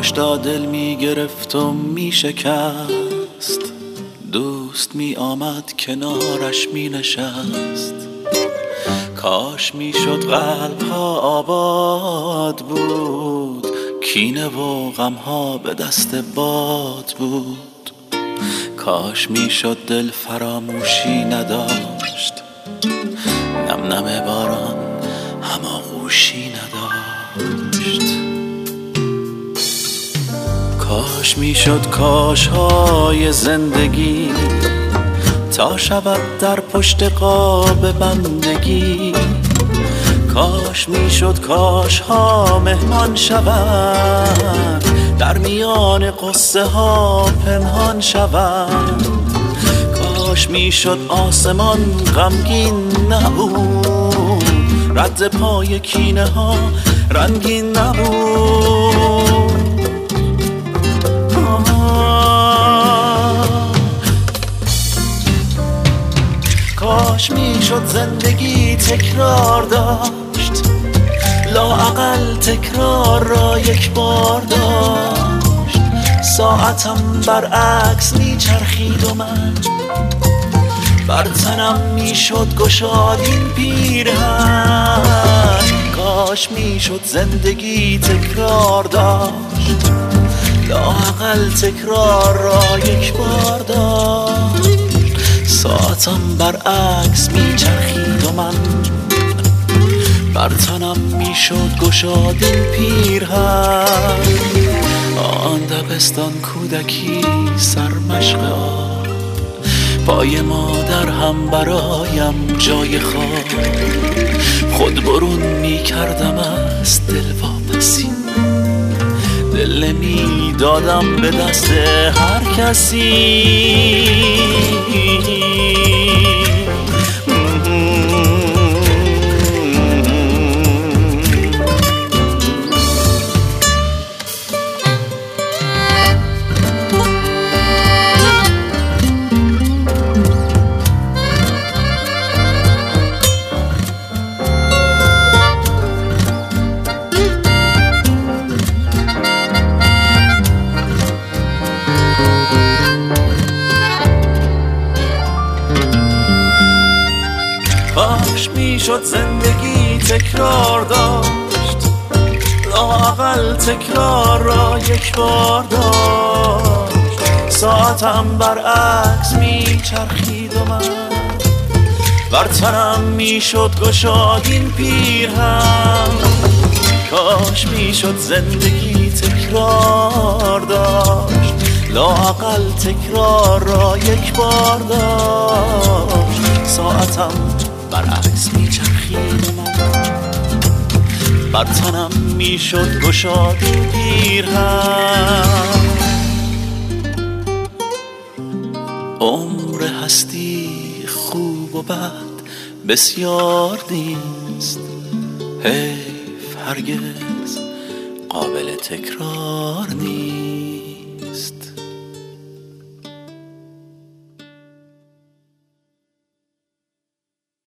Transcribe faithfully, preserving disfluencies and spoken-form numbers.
تا دل می گرفت و می شکست، دوست می آمد کنارش می نشست. کاش می شد قلب ها آباد بود، کینه و غم ها به دست باد بود. کاش می شد دل فراموشی نداشت، نم نم باران هماغوشی نداشت. کاش می شد کاش های زندگی تا شود در پشت قاب بندگی. کاش می شد کاش ها مهمان شوند، در میان قصه ها پنهان شوند. کاش می شد آسمان غمگین نبود، رد پای کینه ها رنگین نبود. کاش می شد زندگی تکرار داشت، لااقل تکرار را یک بار داشت. ساعتم برعکس می چرخید و من بر تنم می شد گشاد این پیرهن. کاش می شد زندگی تکرار داشت، لااقل تکرار را یک بار داشت. ساعتم برعکس می چرخید و من بر تنم می شد گشاد این پیرهن. آن دبستان کودکی سرمشق آب، پای مادر هم برایم جای خواب. خود برون می کردم از دل واپسی، دل می دادم به دست هر کسی. کاش می شد زندگی تکرار داشت، لااقل تکرار را یک بار داشت. ساعتم برعکس می چرخید و من بر تنم می شد گشاد این پیرهن. کاش می شد زندگی تکرار داشت، لااقل تکرار را یک بار داشت. ساعتم برعکس می چرخید و من بر تنم می شد گشاد این پیرهن. عمر هستی خوب و بد بسیار نیست، حیف هرگز قابل تکرار نیست.